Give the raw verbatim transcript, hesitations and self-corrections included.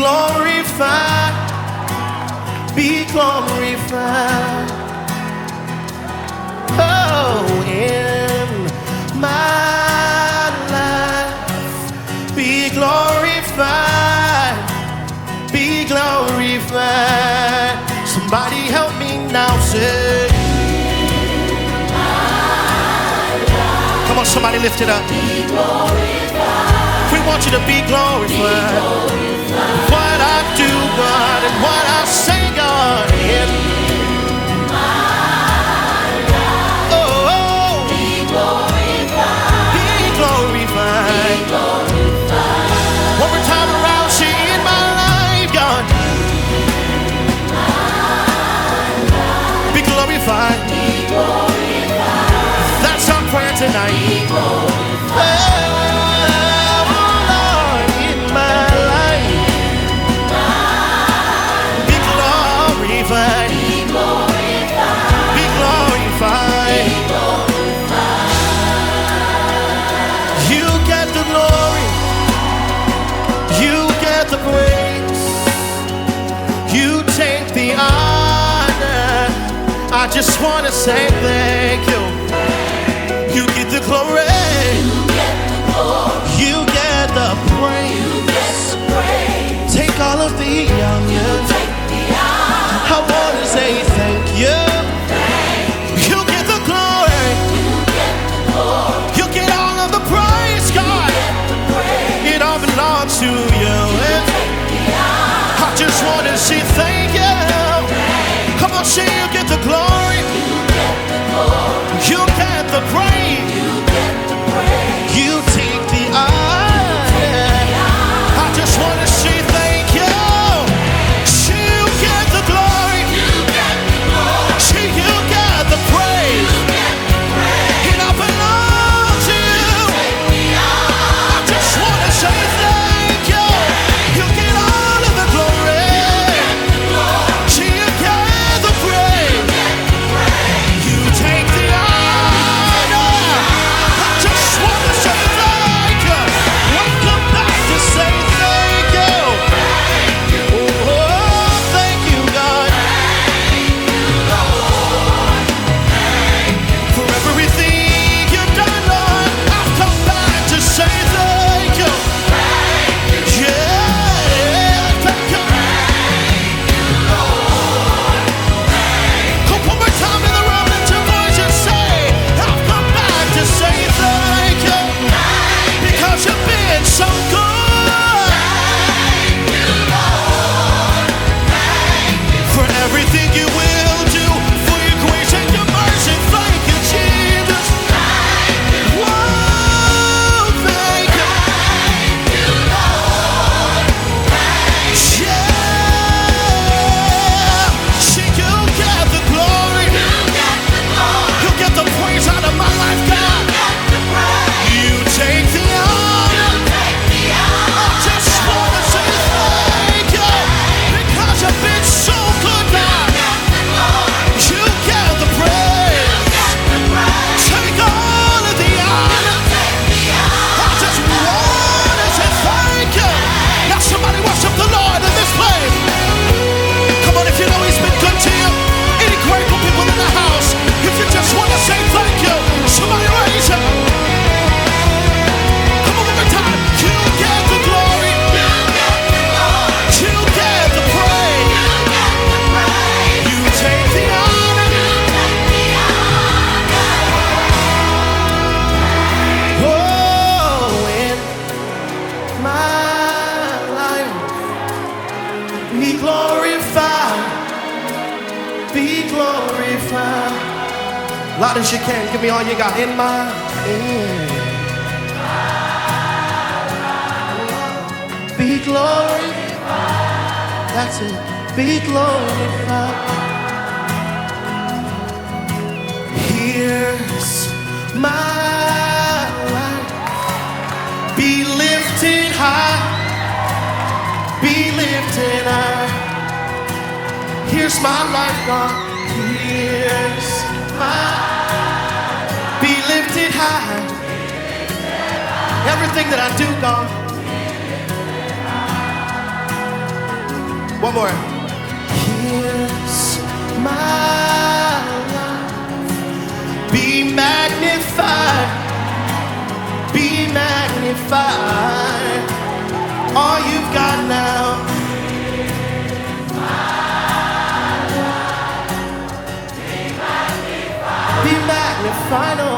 glorified, be glorified. Oh, in my life, be glorified, be glorified. Somebody help me now, say. Come on, somebody lift it up. Be glorified. We want you to be glorified. Be glorified. What I do, God, and what I say, God, in my life. Oh, oh. Be glorified. Be glorified. Be glorified. One more time around, see in my life, God. My life. Be glorified. Be glorified. That's our prayer tonight. Be glorified. I just want to say thank you. You get the glory. You get the glory. You get the praise. You get the praise. Take all of the honor. Take the honor. I want to say thank you. Thank you. You get the glory. You get the glory. You get all of the praise, God. You get the praise. It all belongs to you. You take the honor. I just want to say thank you. Come on, say you get the glory. You get the glory. You get the praise. You get the praise. You take the honor. I just want to say thank you. You get the glory. You get the glory. You get the praise. You get the praise. It all belongs to you. Take the honor. I just want to say thank you. You get all of the glory. Be glorified, be glorified. Loud as you can, give me all you got. In my, in. Be glorified, that's it. Be glorified. Here's my life. Be lifted high, be lifted high. Here's my life, God. Here's my life. Be lifted high. Everything that I do, God. One more. Here's my life. Be magnified. Be magnified. All you've got now. Be magnified.